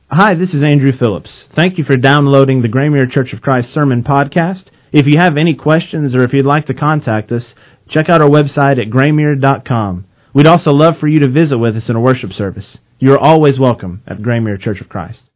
Hi, this is Andrew Phillips. Thank you for downloading the Graymuir Church of Christ Sermon Podcast. If you have any questions or if you'd like to contact us, check out our website at graymuir.com. We'd also love for you to visit with us in a worship service. You are always welcome at Graymuir Church of Christ.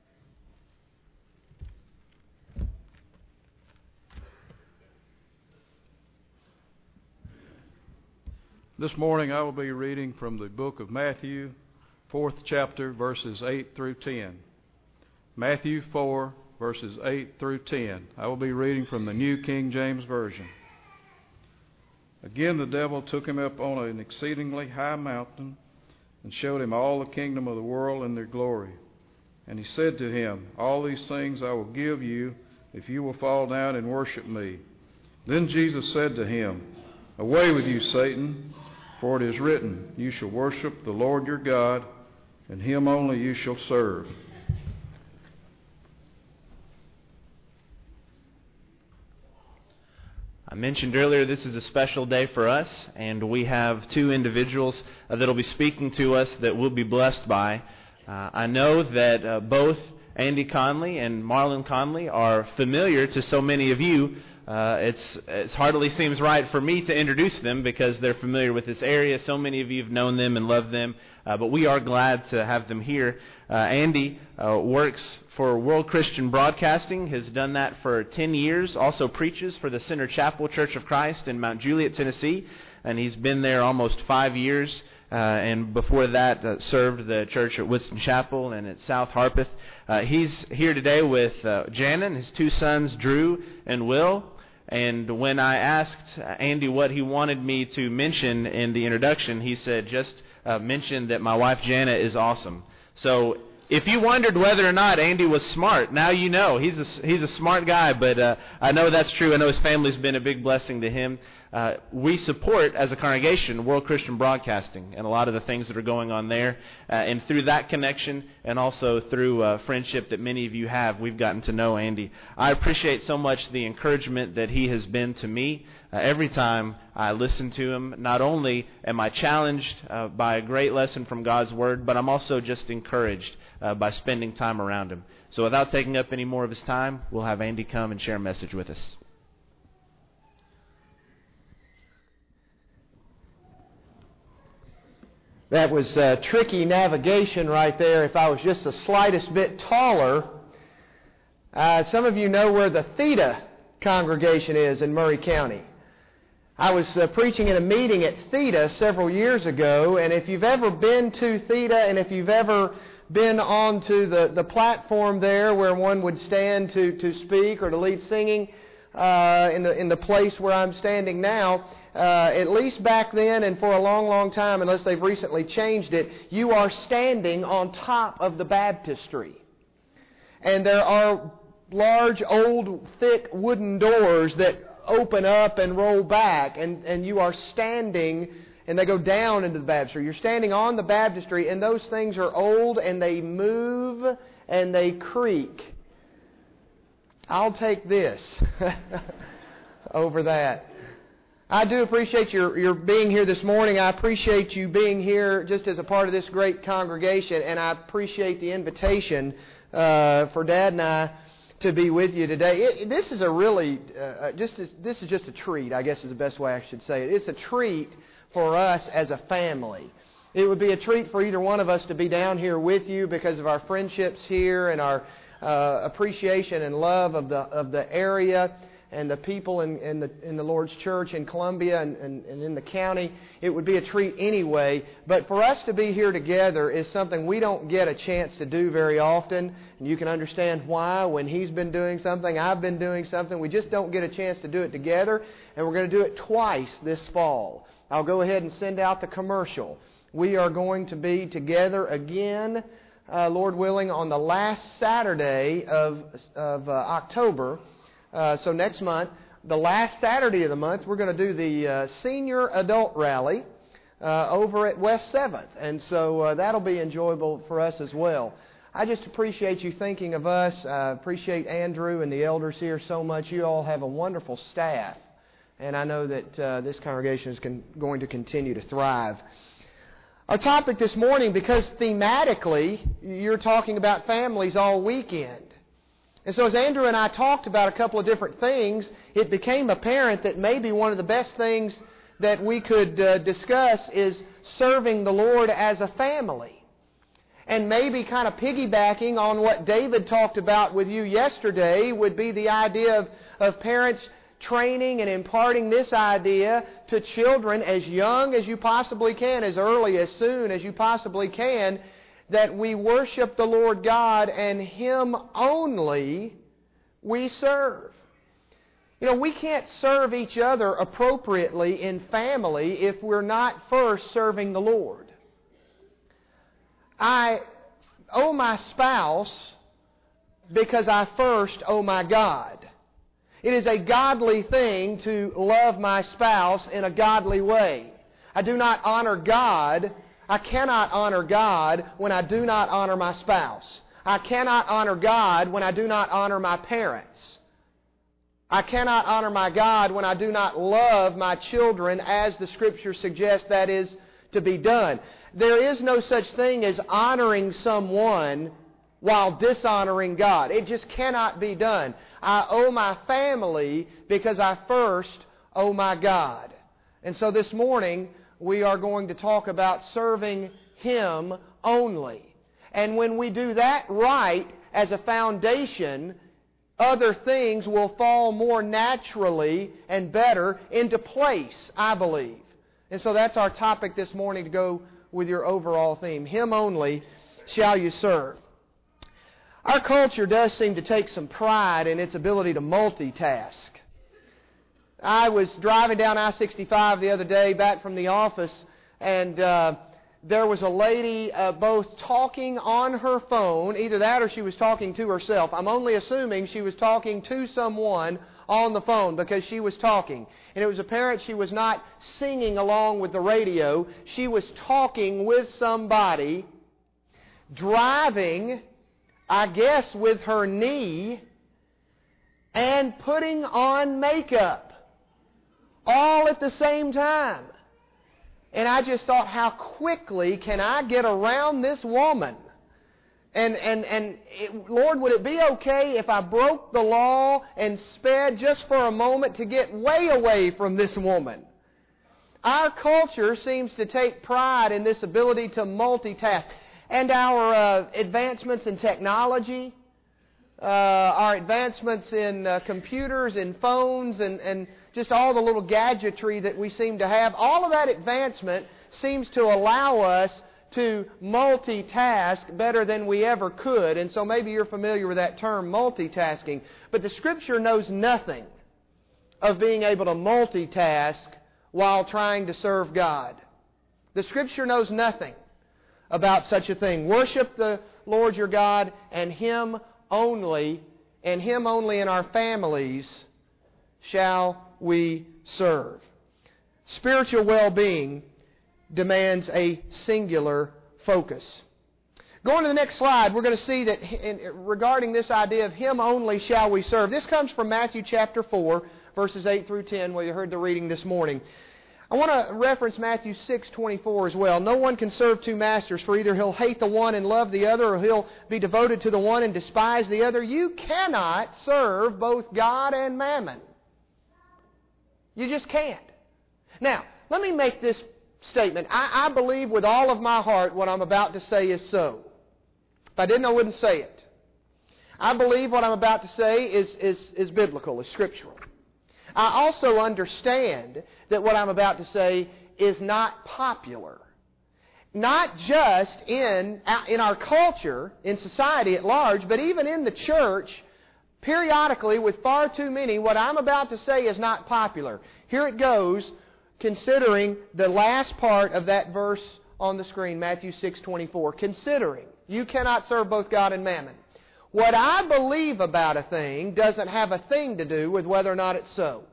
This morning I will be reading from the book of Matthew, 4th chapter, verses 8 through 10. Matthew 4, verses 8 through 10. I will be reading from the New King James Version. Again the devil took him up on an exceedingly high mountain and showed him all the kingdom of the world and their glory. And he said to him, "All these things I will give you if you will fall down and worship me." Then Jesus said to him, "Away with you, Satan, for it is written, you shall worship the Lord your God, and him only you shall serve." I mentioned earlier this is a special day for us, and we have two individuals that will be speaking to us that we'll be blessed by. I know that both Andy Conley and Marlon Conley are familiar to so many of you. It hardly seems right for me to introduce them because they're familiar with this area. So many of you have known them and loved them, but we are glad to have them here. Andy works for World Christian Broadcasting, has done that for 10 years, also preaches for the Center Chapel Church of Christ in Mount Juliet, Tennessee, and he's been there almost 5 years. And before that, served the church at Winston Chapel and at South Harpeth. He's here today with Jana and his two sons, Drew and Will. And when I asked Andy what he wanted me to mention in the introduction, he said, just mention that my wife Jana is awesome. So if you wondered whether or not Andy was smart, now you know. He's a smart guy, but I know that's true. I know his family's been a big blessing to him. We support, as a congregation, World Christian Broadcasting and a lot of the things that are going on there. And through that connection and also through friendship that many of you have, we've gotten to know Andy. I appreciate so much the encouragement that he has been to me. Every time I listen to him, not only am I challenged by a great lesson from God's Word, but I'm also just encouraged by spending time around him. So without taking up any more of his time, we'll have Andy come and share a message with us. That was tricky navigation right there. If I was just the slightest bit taller. Some of you know where the Theta congregation is in Murray County. I was preaching in a meeting at Theta several years ago, and if you've ever been to Theta and if you've ever been onto the platform there where one would stand to speak or to lead singing in the place where I'm standing now, at least back then and for a long, long time, unless they've recently changed it, you are standing on top of the baptistry. And there are large, old, thick wooden doors that open up and roll back, and you are standing, and they go down into the baptistry. You're standing on the baptistry, and those things are old, and they move, and they creak. I'll take this over that. I do appreciate your being here this morning. I appreciate you being here just as a part of this great congregation, and I appreciate the invitation for Dad and I to be with you today. This is a really, this is just a treat, I guess is the best way I should say it. It's a treat for us as a family. It would be a treat for either one of us to be down here with you because of our friendships here and our appreciation and love of the area and the people in the Lord's church in Columbia and in the county. It would be a treat anyway. But for us to be here together is something we don't get a chance to do very often. And you can understand why. When he's been doing something, I've been doing something. We just don't get a chance to do it together. And we're going to do it twice this fall. I'll go ahead and send out the commercial. We are going to be together again, Lord willing, on the last Saturday of October. So next month, the last Saturday of the month, we're going to do the Senior Adult Rally over at West 7th. And so that'll be enjoyable for us as well. I just appreciate you thinking of us. I appreciate Andrew and the elders here so much. You all have a wonderful staff. And I know that this congregation is going to continue to thrive. Our topic this morning, because thematically you're talking about families all weekend. And so as Andrew and I talked about a couple of different things, it became apparent that maybe one of the best things that we could discuss is serving the Lord as a family. And maybe kind of piggybacking on what David talked about with you yesterday would be the idea of parents training and imparting this idea to children as young as you possibly can, as early, as soon as you possibly can, that we worship the Lord God and Him only we serve. You know, we can't serve each other appropriately in family if we're not first serving the Lord. I owe my spouse because I first owe my God. It is a godly thing to love my spouse in a godly way. I do not honor God. I cannot honor God when I do not honor my spouse. I cannot honor God when I do not honor my parents. I cannot honor my God when I do not love my children as the Scripture suggests that is to be done. There is no such thing as honoring someone while dishonoring God. It just cannot be done. I owe my family because I first owe my God. And so this morning we are going to talk about serving Him only. And when we do that right as a foundation, other things will fall more naturally and better into place, I believe. And so that's our topic this morning to go with your overall theme. Him only shall you serve. Our culture does seem to take some pride in its ability to multitask. I was driving down I-65 the other day back from the office, and there was a lady both talking on her phone, either that or she was talking to herself. I'm only assuming she was talking to someone on the phone because she was talking. And it was apparent she was not singing along with the radio. She was talking with somebody, driving, I guess, with her knee, and putting on makeup. All at the same time. And I just thought, how quickly can I get around this woman? Lord, would it be okay if I broke the law and sped just for a moment to get way away from this woman? Our culture seems to take pride in this ability to multitask. And our advancements in technology, our advancements in computers and phones and just all the little gadgetry that we seem to have, all of that advancement seems to allow us to multitask better than we ever could. And so maybe you're familiar with that term, multitasking. But the Scripture knows nothing of being able to multitask while trying to serve God. The Scripture knows nothing about such a thing. Worship the Lord your God and Him only in our families shall we serve. Spiritual well-being demands a singular focus. Going to the next slide, we're going to see that regarding this idea of Him only shall we serve. This comes from Matthew chapter 4, verses 8 through 10, where you heard the reading this morning. I want to reference Matthew 6:24 as well. No one can serve two masters, for either he'll hate the one and love the other, or he'll be devoted to the one and despise the other. You cannot serve both God and mammon. You just can't. Now, let me make this statement. I believe with all of my heart what I'm about to say is so. If I didn't, I wouldn't say it. I believe what I'm about to say is biblical, is scriptural. I also understand that what I'm about to say is not popular. Not just in our culture, in society at large, but even in the church, periodically with far too many, what I'm about to say is not popular. Here it goes, considering the last part of that verse on the screen, Matthew 6:24. Considering you cannot serve both God and mammon. What I believe about a thing doesn't have a thing to do with whether or not it's so.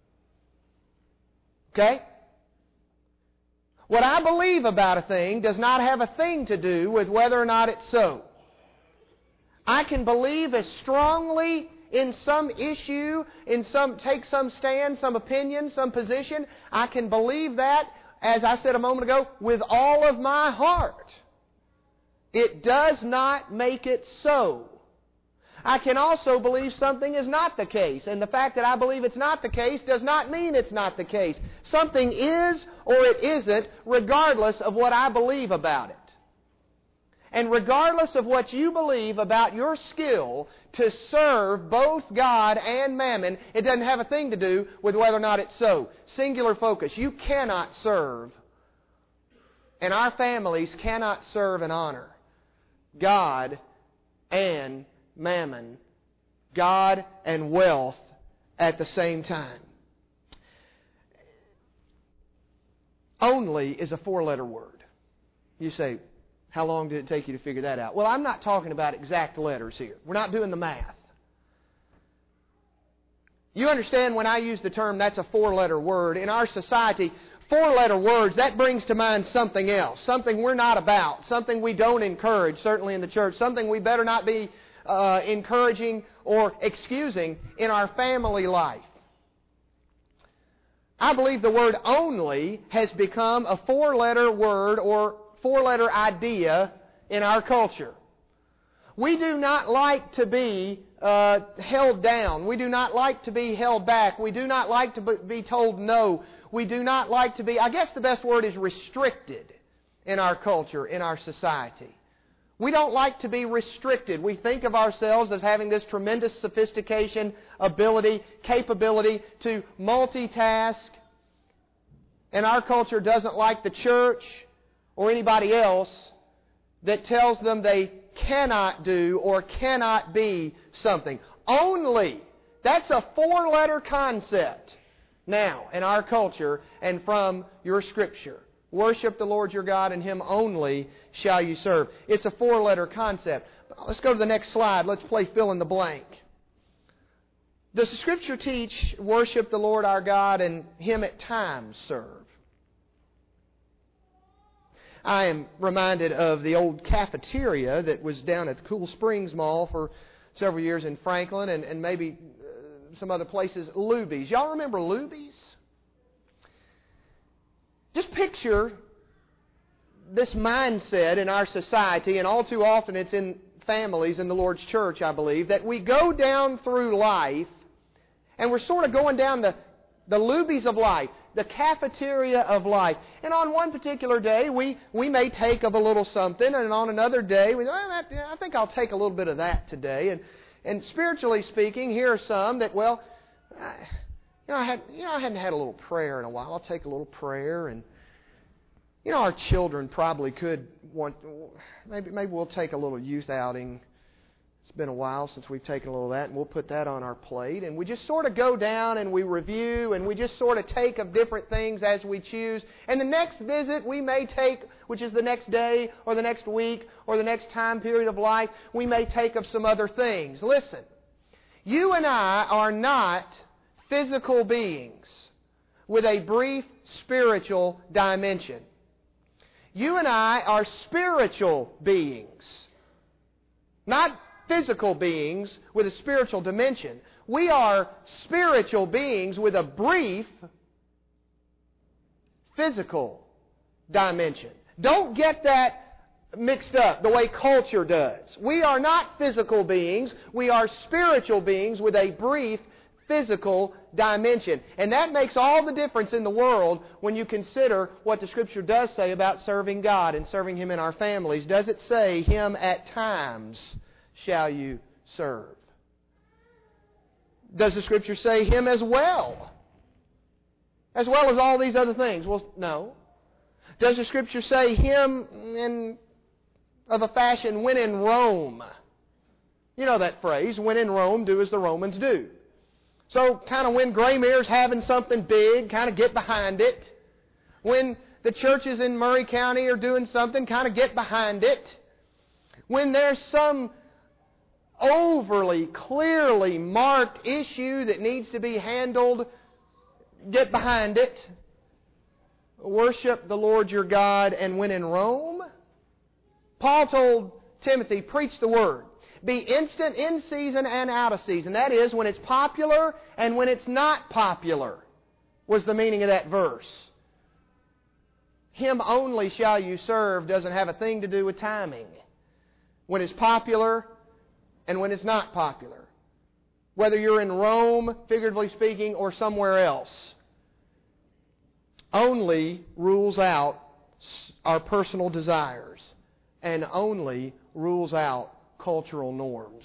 Okay? What I believe about a thing does not have a thing to do with whether or not it's so. I can believe as strongly in some issue, take some stand, some opinion, some position. I can believe that as I said a moment ago, with all of my heart. It does not make it so. I can also believe something is not the case, and the fact that I believe it's not the case does not mean it's not the case. Something is or it isn't, regardless of what I believe about it. And regardless of what you believe about your skill to serve both God and mammon, it doesn't have a thing to do with whether or not it's so. Singular focus. You cannot serve, and our families cannot serve and honor God and mammon, God and wealth at the same time. Only is a 4-letter word. You say, how long did it take you to figure that out? Well, I'm not talking about exact letters here. We're not doing the math. You understand when I use the term that's a 4-letter word, in our society, 4-letter words, that brings to mind something else, something we're not about, something we don't encourage, certainly in the church, something we better not be encouraging or excusing in our family life. I believe the word only has become a 4-letter word or 4-letter idea in our culture. We do not like to be held down. We do not like to be held back. We do not like to be told no. We do not like to be, I guess the best word is restricted in our culture, in our society. We don't like to be restricted. We think of ourselves as having this tremendous sophistication, ability, capability to multitask. And our culture doesn't like the church or anybody else that tells them they cannot do or cannot be something. Only. That's a 4-letter concept now in our culture and from your Scripture. Worship the Lord your God, and Him only shall you serve. It's a 4-letter concept. Let's go to the next slide. Let's play fill in the blank. Does the Scripture teach worship the Lord our God and Him at times serve? I am reminded of the old cafeteria that was down at the Cool Springs Mall for several years in Franklin and maybe some other places. Luby's. Y'all remember Luby's? Just picture this mindset in our society, and all too often it's in families in the Lord's church, I believe, that we go down through life and we're sort of going down the Luby's of life, the cafeteria of life. And on one particular day, we may take of a little something, and on another day, I think I'll take a little bit of that today. And spiritually speaking, here are some that, I hadn't had a little prayer in a while. I'll take a little prayer, and our children probably could want. Maybe we'll take a little youth outing. It's been a while since we've taken a little of that, and we'll put that on our plate. And we just sort of go down and we review, and we just sort of take of different things as we choose. And the next visit we may take, which is the next day or the next week or the next time period of life, we may take of some other things. Listen, you and I are not physical beings with a brief spiritual dimension. You and I are spiritual beings, not physical beings with a spiritual dimension. We are spiritual beings with a brief physical dimension. Don't get that mixed up the way culture does. We are not physical beings. We are spiritual beings with a brief physical dimension. And that makes all the difference in the world when you consider what the Scripture does say about serving God and serving Him in our families. Does it say, Him at times shall you serve? Does the Scripture say Him as well? As well as all these other things? Well, no. Does the Scripture say Him of a fashion when in Rome? You know that phrase, when in Rome, do as the Romans do. So, kind of when Graymere's having something big, kind of get behind it. When the churches in Murray County are doing something, kind of get behind it. When there's some overly, clearly marked issue that needs to be handled, get behind it. Worship the Lord your God, and when in Rome, Paul told Timothy, preach the Word. Be instant in season and out of season. That is, when it's popular and when it's not popular, was the meaning of that verse. Him only shall you serve doesn't have a thing to do with timing. When it's popular and when it's not popular. Whether you're in Rome, figuratively speaking, or somewhere else. Only rules out our personal desires and only rules out cultural norms.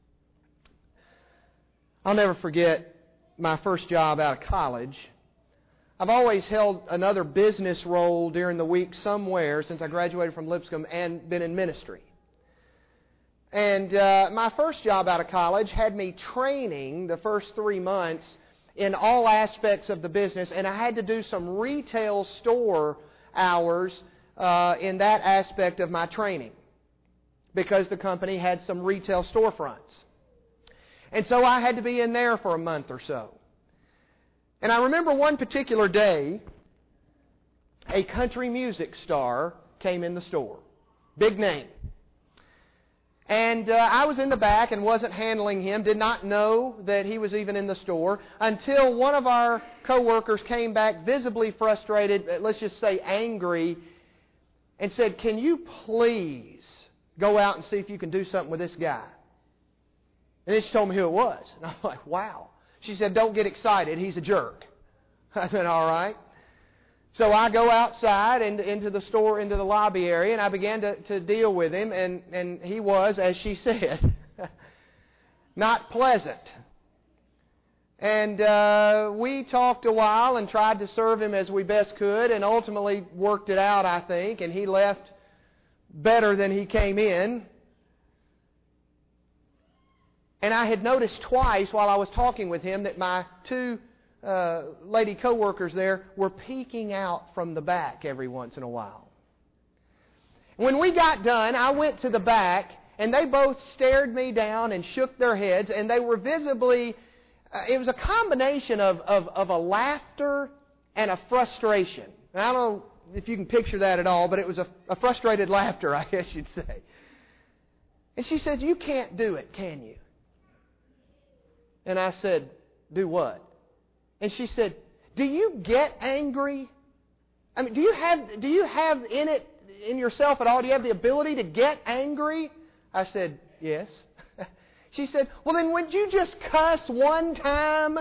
I'll never forget my first job out of college. I've always held another business role during the week somewhere since I graduated from Lipscomb and been in ministry. And my first job out of college had me training the first 3 months in all aspects of the business, and I had to do some retail store hours in that aspect of my training because the company had some retail storefronts. And so I had to be in there for a month or so. And I remember one particular day, a country music star came in the store. Big name. And I was in the back and wasn't handling him, did not know that he was even in the store, until one of our co-workers came back visibly frustrated, let's just say angry, and said, "Can you please go out and see if you can do something with this guy?" And then she told me who it was. And I'm like, wow. She said, "Don't get excited, he's a jerk." I said, all right. So I go outside into the store, into the lobby area, and I began to deal with him, and he was, as she said, not pleasant. And we talked a while and tried to serve him as we best could, and ultimately worked it out, I think, and he left better than he came in. And I had noticed twice while I was talking with him that my two lady co-workers there were peeking out from the back every once in a while. When we got done, I went to the back, and they both stared me down and shook their heads, and they were visibly, it was a combination of a laughter and a frustration. And I don't know if you can picture that at all, but it was a frustrated laughter, I guess you'd say. And she said, "You can't do it, can you?" And I said, "Do what?" And she said, "Do you get angry? I mean, do you have in yourself at all, do you have the ability to get angry?" I said, "Yes." She said, "Well, then would you just cuss one time?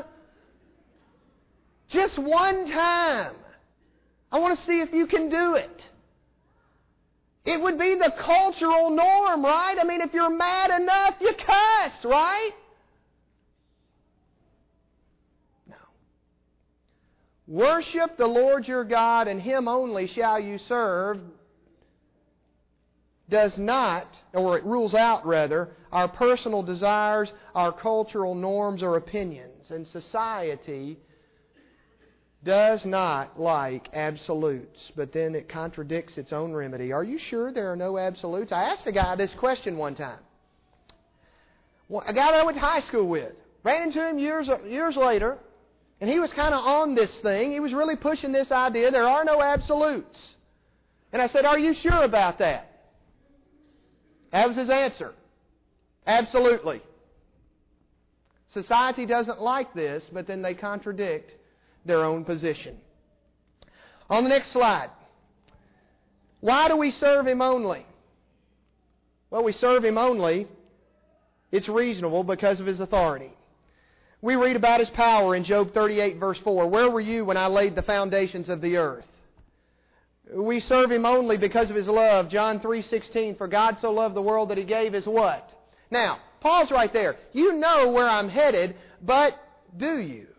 Just one time. I want to see if you can do it." It would be the cultural norm, right? I mean, if you're mad enough, you cuss, right? Worship the Lord your God, and Him only shall you serve, does not, or it rules out rather, our personal desires, our cultural norms or opinions. And society does not like absolutes, but then it contradicts its own remedy. Are you sure there are no absolutes? I asked a guy this question one time. A guy that I went to high school with. Ran into him years later. And he was kind of on this thing. He was really pushing this idea, there are no absolutes. And I said, "Are you sure about that?" That was his answer. Absolutely. Society doesn't like this, but then they contradict their own position. On the next slide. Why do we serve Him only? Well, we serve Him only. It's reasonable because of His authority. We read about His power in Job 38, verse 4. "Where were you when I laid the foundations of the earth?" We serve Him only because of His love. John 3:16, "For God so loved the world that He gave His" what? Now, pause right there. You know where I'm headed, but do you?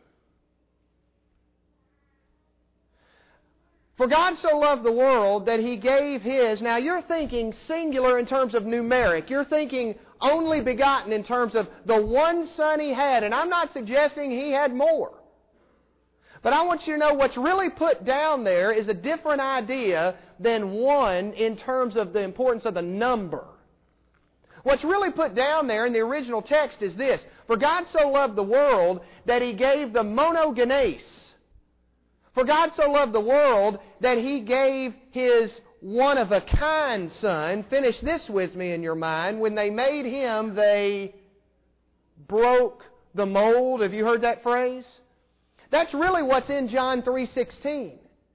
"For God so loved the world that He gave His..." Now, you're thinking singular in terms of numeric. You're thinking only begotten in terms of the one Son He had. And I'm not suggesting He had more. But I want you to know what's really put down there is a different idea than one in terms of the importance of the number. What's really put down there in the original text is this: "For God so loved the world that He gave the monogenes." For God so loved the world that He gave His one-of-a-kind Son. Finish this with me in your mind. When they made Him, they broke the mold. Have you heard that phrase? That's really what's in John 3:16.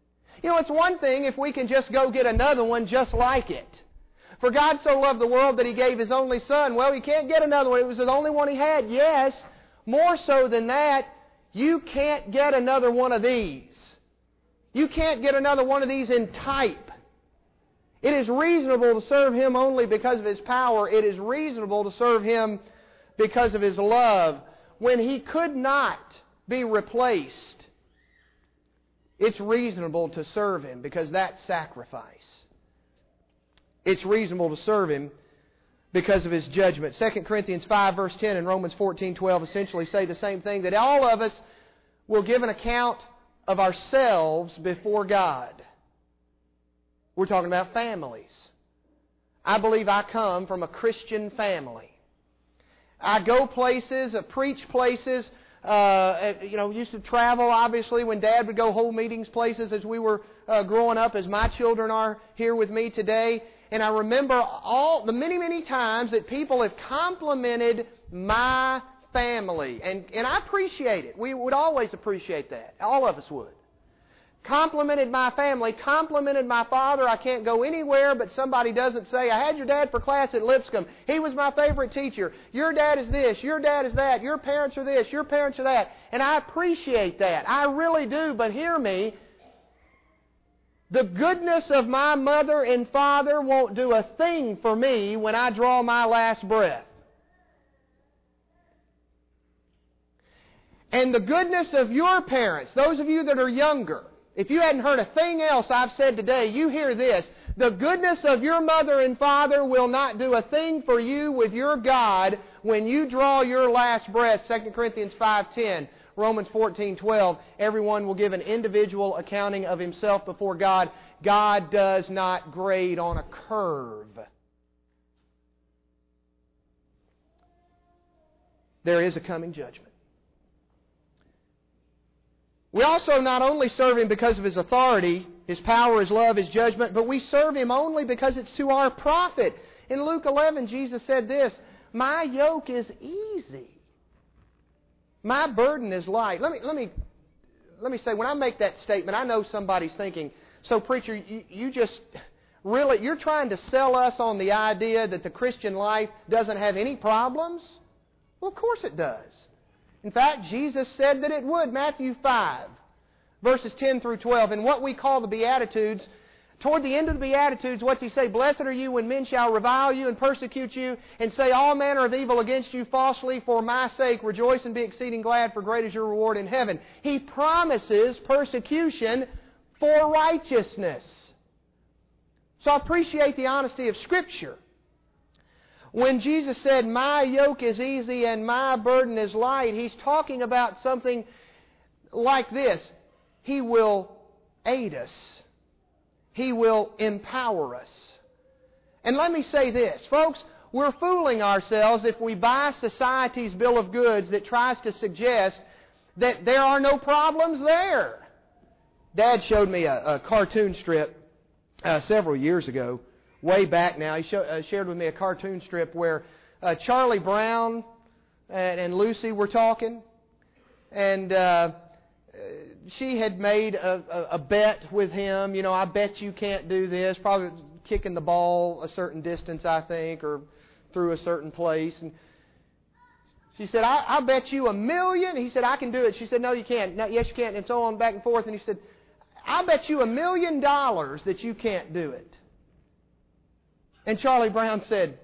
You know, it's one thing if we can just go get another one just like it. For God so loved the world that He gave His only Son. Well, you can't get another one. It was the only one He had. Yes, more so than that, you can't get another one of these. You can't get another one of these in type. It is reasonable to serve Him only because of His power. It is reasonable to serve Him because of His love. When He could not be replaced, it's reasonable to serve Him because that's sacrifice. It's reasonable to serve Him because of His judgment. 2 Corinthians 5 verse 10 and Romans 14:12 essentially say the same thing, that all of us will give an account of ourselves before God. We're talking about families. I believe I come from a Christian family. I go places, preach places, used to travel, obviously, when Dad would go hold meetings places as we were growing up, as my children are here with me today. And I remember all the many, many times that people have complimented my family. And I appreciate it. We would always appreciate that. All of us would. Complimented my family, complimented my father. I can't go anywhere but somebody doesn't say, I had your dad for class at Lipscomb. He was my favorite teacher. Your dad is this, your dad is that, your parents are this, your parents are that. And I appreciate that. I really do. But hear me, the goodness of my mother and father won't do a thing for me when I draw my last breath. And the goodness of your parents, those of you that are younger, if you hadn't heard a thing else I've said today, you hear this. The goodness of your mother and father will not do a thing for you with your God when you draw your last breath. 2 Corinthians 5:10, Romans 14:12. Everyone will give an individual accounting of himself before God. God does not grade on a curve. There is a coming judgment. We also not only serve Him because of His authority, His power, His love, His judgment, but we serve Him only because it's to our profit. In Luke 11, Jesus said this, my yoke is easy. My burden is light. Let me say, when I make that statement, I know somebody's thinking, so preacher, you're trying to sell us on the idea that the Christian life doesn't have any problems? Well, of course it does. In fact, Jesus said that it would. Matthew 5, verses 10 through 12. In what we call the Beatitudes, toward the end of the Beatitudes, what's He say? Blessed are you when men shall revile you and persecute you and say all manner of evil against you falsely for my sake. Rejoice and be exceeding glad, for great is your reward in heaven. He promises persecution for righteousness. So I appreciate the honesty of Scripture. When Jesus said, my yoke is easy and my burden is light, He's talking about something like this. He will aid us. He will empower us. And let me say this, folks, we're fooling ourselves if we buy society's bill of goods that tries to suggest that there are no problems there. Dad showed me a cartoon strip several years ago. Way back now, he shared with me a cartoon strip where Charlie Brown and Lucy were talking, and she had made a bet with him. You know, I bet you can't do this. Probably kicking the ball a certain distance, I think, or through a certain place. And she said, I bet you $1 million. He said, I can do it. She said, no, you can't. No, yes, you can't. And so on, back and forth. And he said, I bet you $1 million that you can't do it. And Charlie Brown said,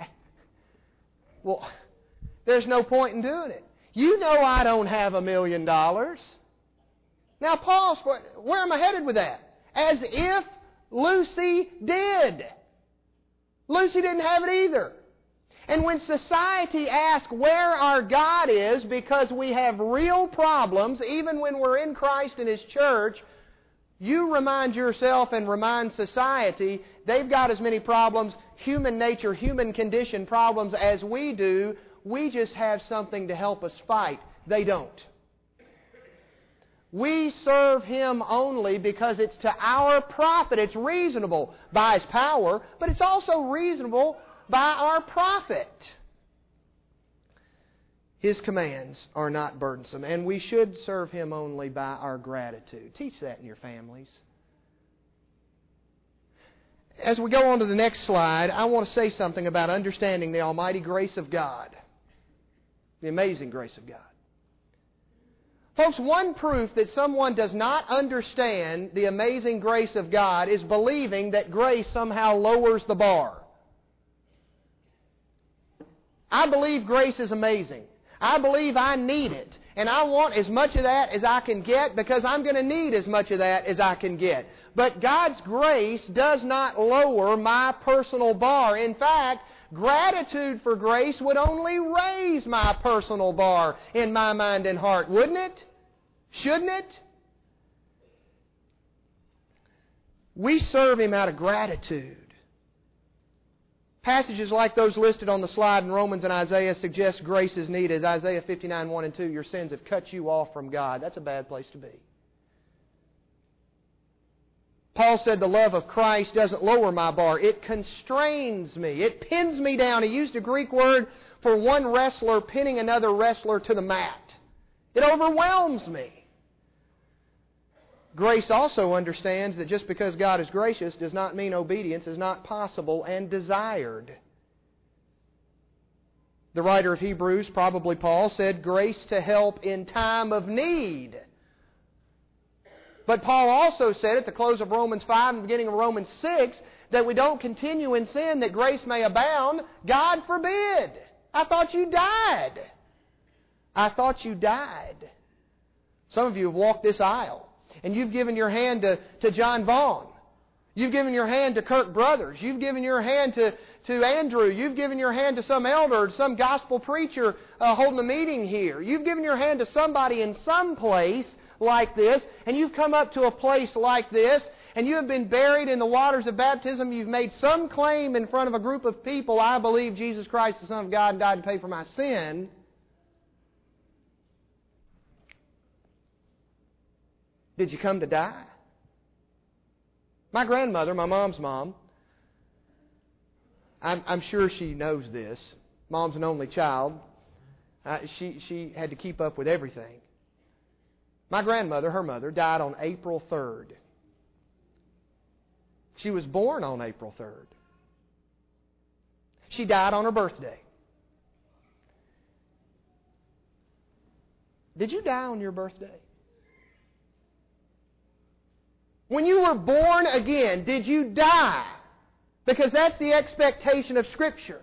well, there's no point in doing it. You know I don't have $1 million. Now pause. Where am I headed with that? As if Lucy did. Lucy didn't have it either. And when society asks where our God is because we have real problems, even when we're in Christ and His church, you remind yourself and remind society they've got as many problems, human nature, human condition problems as we do. We just have something to help us fight. They don't. We serve Him only because it's to our profit. It's reasonable by His power, but it's also reasonable by our profit. His commands are not burdensome, and we should serve Him only by our gratitude. Teach that in your families. As we go on to the next slide, I want to say something about understanding the almighty grace of God. The amazing grace of God. Folks, one proof that someone does not understand the amazing grace of God is believing that grace somehow lowers the bar. I believe grace is amazing. I believe I need it. And I want as much of that as I can get because I'm going to need as much of that as I can get. But God's grace does not lower my personal bar. In fact, gratitude for grace would only raise my personal bar in my mind and heart, wouldn't it? Shouldn't it? We serve Him out of gratitude. Passages like those listed on the slide in Romans and Isaiah suggest grace is needed. Isaiah 59, 1 and 2, your sins have cut you off from God. That's a bad place to be. Paul said the love of Christ doesn't lower my bar. It constrains me. It pins me down. He used a Greek word for one wrestler pinning another wrestler to the mat. It overwhelms me. Grace also understands that just because God is gracious does not mean obedience is not possible and desired. The writer of Hebrews, probably Paul, said grace to help in time of need. But Paul also said at the close of Romans 5 and the beginning of Romans 6 that we don't continue in sin that grace may abound. God forbid. I thought you died. I thought you died. Some of you have walked this aisle. And you've given your hand to John Vaughn. You've given your hand to Kirk Brothers. You've given your hand to Andrew. You've given your hand to some elder or some gospel preacher holding a meeting here. You've given your hand to somebody in some place like this. And you've come up to a place like this. And you have been buried in the waters of baptism. You've made some claim in front of a group of people. I believe Jesus Christ, the Son of God, died to pay for my sin. Did you come to die? My grandmother, my mom's mom, I'm sure she knows this. Mom's an only child. She had to keep up with everything. My grandmother, her mother, died on April 3rd. She was born on April 3rd. She died on her birthday. Did you die on your birthday? When you were born again, did you die? Because that's the expectation of Scripture.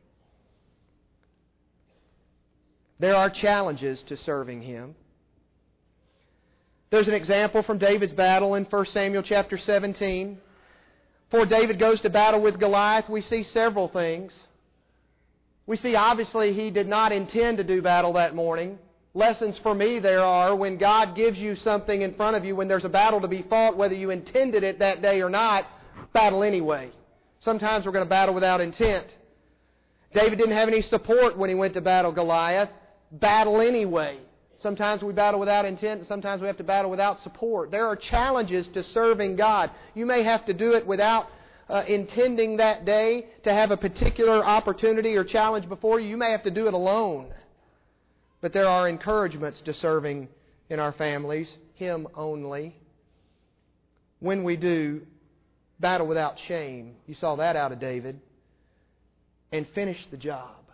There are challenges to serving Him. There's an example from David's battle in 1 Samuel chapter 17. Before David goes to battle with Goliath, we see several things. We see obviously he did not intend to do battle that morning. Lessons for me there are when God gives you something in front of you, when there's a battle to be fought, whether you intended it that day or not, battle anyway. Sometimes we're going to battle without intent. David didn't have any support when he went to battle Goliath. Battle anyway. Sometimes we battle without intent, and sometimes we have to battle without support. There are challenges to serving God. You may have to do it without intending that day to have a particular opportunity or challenge before you. You may have to do it alone. But there are encouragements to serving in our families, Him only. When we do, battle without shame. You saw that out of David. And finish the job.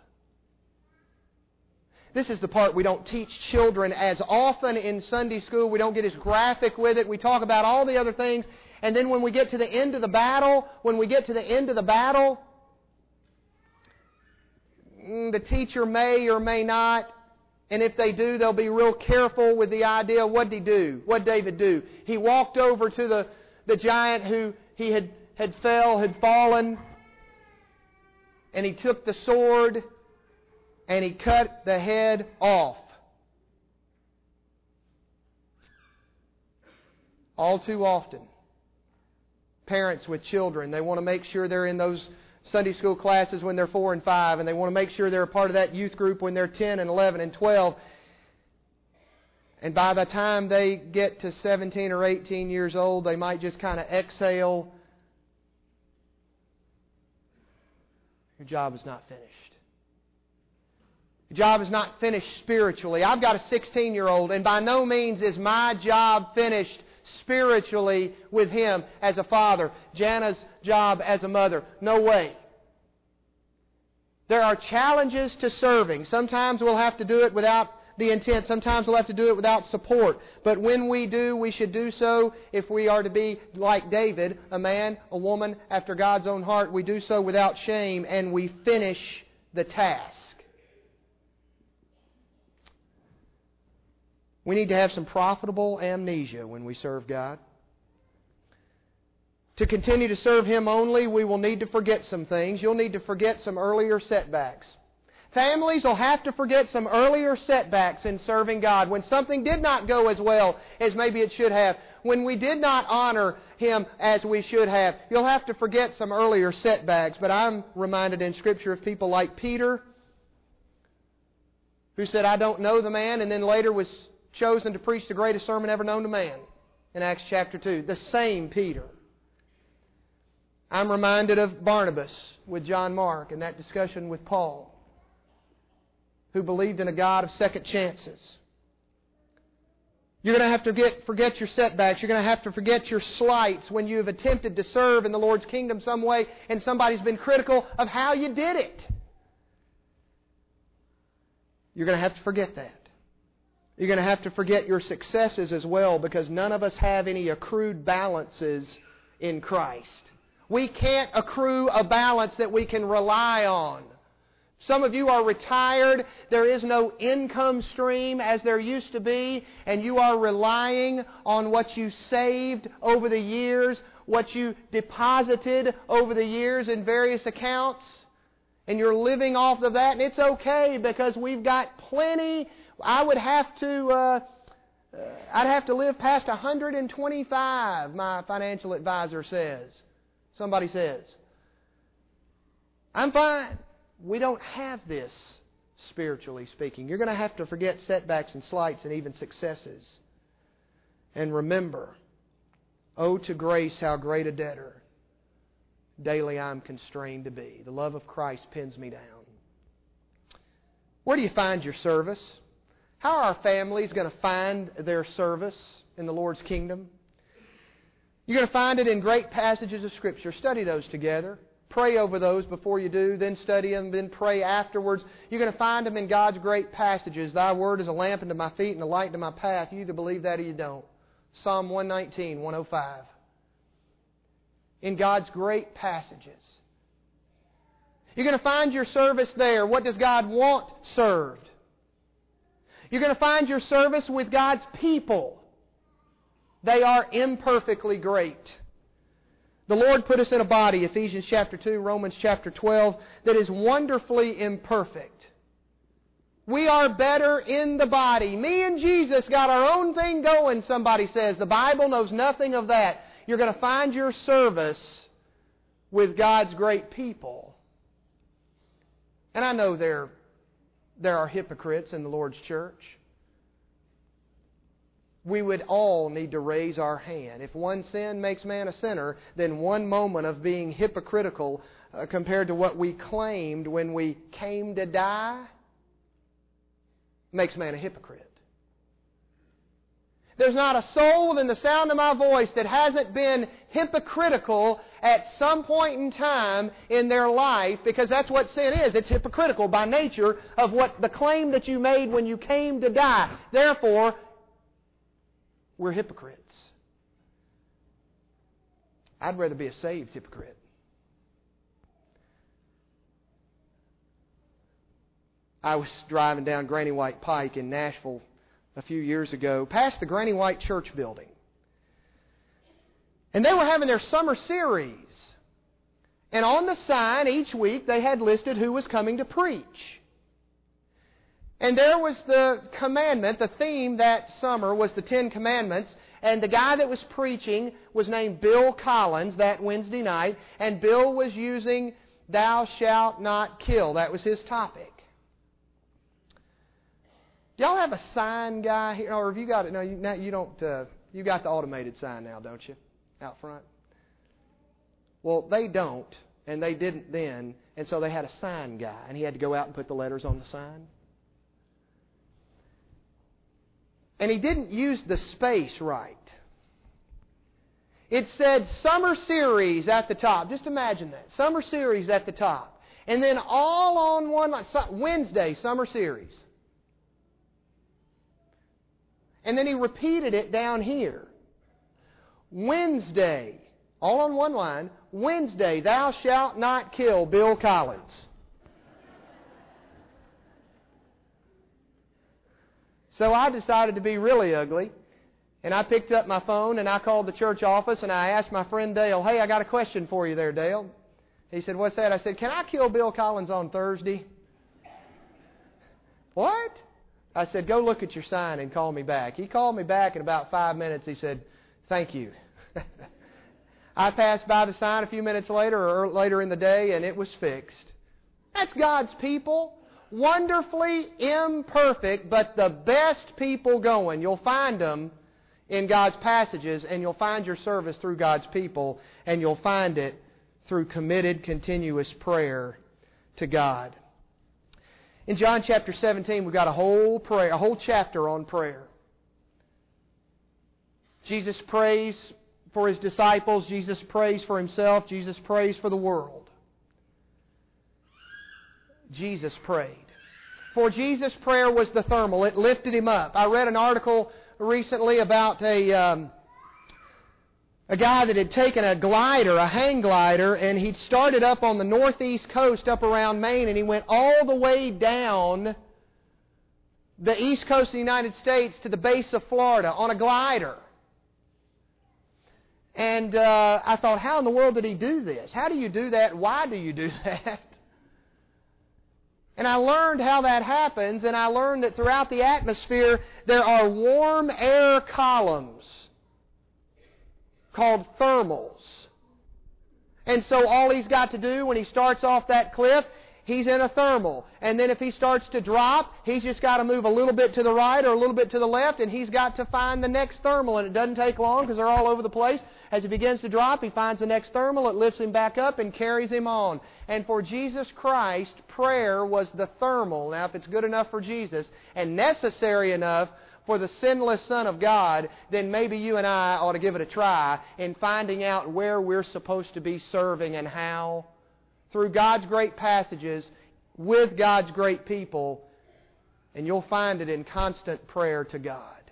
This is the part we don't teach children as often in Sunday school. We don't get as graphic with it. We talk about all the other things. And then when we get to the end of the battle, the teacher may or may not. And if they do, they'll be real careful with the idea. What did he do? What did David do? He walked over to the giant who he had fallen. And he took the sword and he cut the head off. All too often, parents with children, they want to make sure they're in those Sunday school classes when they're 4 and 5, and they want to make sure they're a part of that youth group when they're 10 and 11 and 12. And by the time they get to 17 or 18 years old, they might just kind of exhale. Your job is not finished. Your job is not finished spiritually. I've got a 16-year-old, and by no means is my job finished spiritually with Him as a father. Jana's job as a mother. No way. There are challenges to serving. Sometimes we'll have to do it without the intent. Sometimes we'll have to do it without support. But when we do, we should do so if we are to be like David, a man, a woman after God's own heart. We do so without shame and we finish the task. We need to have some profitable amnesia when we serve God. To continue to serve Him only, we will need to forget some things. You'll need to forget some earlier setbacks. Families will have to forget some earlier setbacks in serving God. When something did not go as well as maybe it should have. When we did not honor Him as we should have. You'll have to forget some earlier setbacks. But I'm reminded in Scripture of people like Peter, who said, I don't know the man, and then later was chosen to preach the greatest sermon ever known to man in Acts chapter 2. The same Peter. I'm reminded of Barnabas with John Mark and that discussion with Paul, who believed in a God of second chances. You're going to have to forget your setbacks. You're going to have to forget your slights when you have attempted to serve in the Lord's kingdom some way and somebody's been critical of how you did it. You're going to have to forget that. You're going to have to forget your successes as well, because none of us have any accrued balances in Christ. We can't accrue a balance that we can rely on. Some of you are retired. There is no income stream as there used to be, and you are relying on what you saved over the years, what you deposited over the years in various accounts, and you're living off of that. And it's okay, because we've got plenty. I'd have to live past 125, my financial advisor says. Somebody says. I'm fine. We don't have this, spiritually speaking. You're going to have to forget setbacks and slights and even successes. And remember, oh, to grace, how great a debtor daily I'm constrained to be. The love of Christ pins me down. Where do you find your service? How are our families going to find their service in the Lord's kingdom? You're going to find it in great passages of Scripture. Study those together. Pray over those before you do, then study them, then pray afterwards. You're going to find them in God's great passages. Thy word is a lamp unto my feet and a light unto my path. You either believe that or you don't. Psalm 119, 105. In God's great passages. You're going to find your service there. What does God want served? You're going to find your service with God's people. They are imperfectly great. The Lord put us in a body, Ephesians chapter 2, Romans chapter 12, that is wonderfully imperfect. We are better in the body. Me and Jesus got our own thing going, somebody says. The Bible knows nothing of that. You're going to find your service with God's great people. And I know there are hypocrites in the Lord's church. We would all need to raise our hand. If one sin makes man a sinner, then one moment of being hypocritical compared to what we claimed when we came to die makes man a hypocrite. There's not a soul within the sound of my voice that hasn't been hypocritical at some point in time in their life, because that's what sin is. It's hypocritical by nature of what the claim that you made when you came to die. Therefore, we're hypocrites. I'd rather be a saved hypocrite. I was driving down Granny White Pike in Nashville a few years ago, past the Granny White Church building. And they were having their summer series. And on the sign each week they had listed who was coming to preach. And there was the commandment, the theme that summer was the 10 Commandments, and the guy that was preaching was named Bill Collins that Wednesday night, and Bill was using "Thou shalt not kill." That was his topic. Do y'all have a sign guy here? Or have you got it? No, you don't. You got the automated sign now, don't you? Out front? Well, they don't, and they didn't then, and so they had a sign guy, and he had to go out and put the letters on the sign. And he didn't use the space right. It said Summer Series at the top. Just imagine that. Summer Series at the top. And then all on one line, Wednesday, Summer Series. And then he repeated it down here. Wednesday, all on one line, Wednesday, thou shalt not kill Bill Collins. So I decided to be really ugly, and I picked up my phone and I called the church office and I asked my friend Dale, "Hey, I got a question for you there, Dale." He said, "What's that?" I said, "Can I kill Bill Collins on Thursday?" "What?" I said, "Go look at your sign and call me back." He called me back in about 5 minutes. He said, "Thank you." I passed by the sign a few minutes later or later in the day and it was fixed. That's God's people. Wonderfully imperfect, but the best people going. You'll find them in God's passages, and you'll find your service through God's people, and you'll find it through committed, continuous prayer to God. In John chapter 17, we've got a whole chapter on prayer. Jesus prays for His disciples. Jesus prays for Himself. Jesus prays for the world. Jesus prayed. For Jesus' prayer was the thermal. It lifted Him up. I read an article recently about a guy that had taken a glider, a hang glider, and he'd started up on the northeast coast up around Maine, and he went all the way down the east coast of the United States to the base of Florida on a glider. And I thought, how in the world did he do this? How do you do that? Why do you do that? And I learned how that happens, and I learned that throughout the atmosphere there are warm air columns called thermals. And so all he's got to do when he starts off that cliff, he's in a thermal. And then if he starts to drop, he's just got to move a little bit to the right or a little bit to the left, and he's got to find the next thermal. And it doesn't take long because they're all over the place. As he begins to drop, he finds the next thermal. It lifts him back up and carries him on. And for Jesus Christ, prayer was the thermal. Now, if it's good enough for Jesus and necessary enough for the sinless Son of God, then maybe you and I ought to give it a try in finding out where we're supposed to be serving and how. Through God's great passages, with God's great people, and you'll find it in constant prayer to God.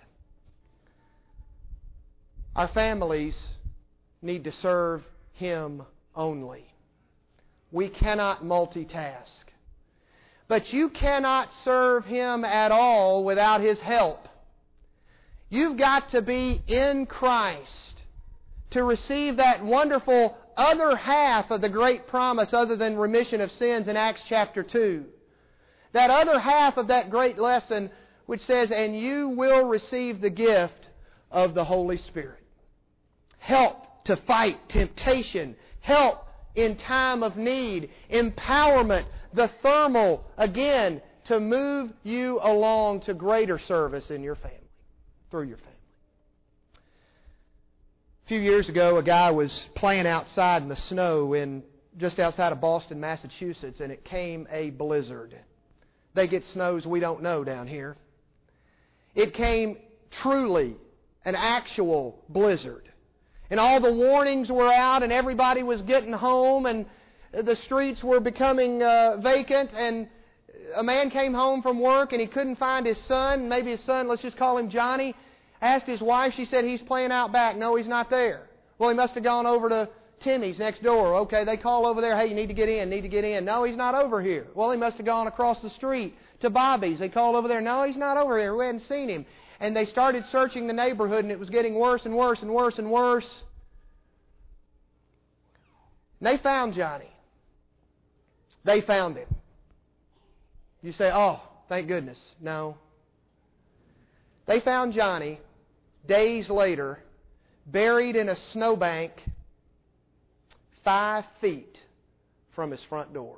Our families need to serve Him only. We cannot multitask. But you cannot serve Him at all without His help. You've got to be in Christ to receive that wonderful other half of the great promise other than remission of sins in Acts chapter 2. That other half of that great lesson which says, "And you will receive the gift of the Holy Spirit." Help to fight temptation. Help in time of need. Empowerment. The thermal, again, to move you along to greater service in your family. Through your family. A few years ago, a guy was playing outside in the snow just outside of Boston, Massachusetts, and it came a blizzard. They get snows we don't know down here. It came truly an actual blizzard. And all the warnings were out, and everybody was getting home, and the streets were becoming vacant, and a man came home from work, and he couldn't find his son. Maybe his son, let's just call him Johnny. Asked his wife, she said, "He's playing out back." "No, he's not there." "Well, he must have gone over to Timmy's next door." "Okay, they call over there, 'Hey, you need to get in, "No, he's not over here." "Well, he must have gone across the street to Bobby's." They called over there. "No, he's not over here. We hadn't seen him." And they started searching the neighborhood, and it was getting worse and worse and worse and worse. And they found Johnny. They found him. You say, "Oh, thank goodness." No. They found Johnny days later, buried in a snowbank 5 feet from his front door.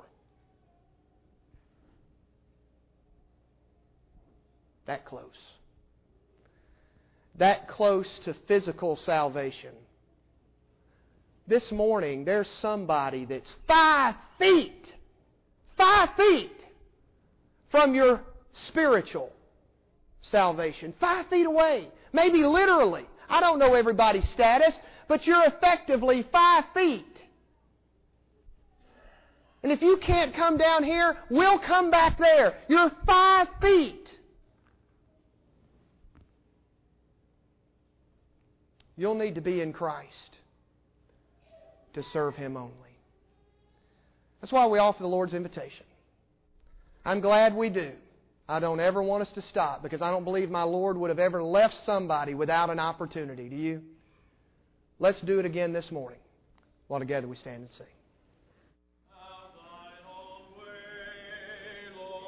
That close. That close to physical salvation. This morning, there's somebody that's 5 feet from your spiritual salvation. 5 feet away. Maybe literally. I don't know everybody's status, but you're effectively 5 feet. And if you can't come down here, we'll come back there. You're 5 feet. You'll need to be in Christ to serve Him only. That's why we offer the Lord's invitation. I'm glad we do. I don't ever want us to stop, because I don't believe my Lord would have ever left somebody without an opportunity. Do you? Let's do it again this morning while together we stand and sing.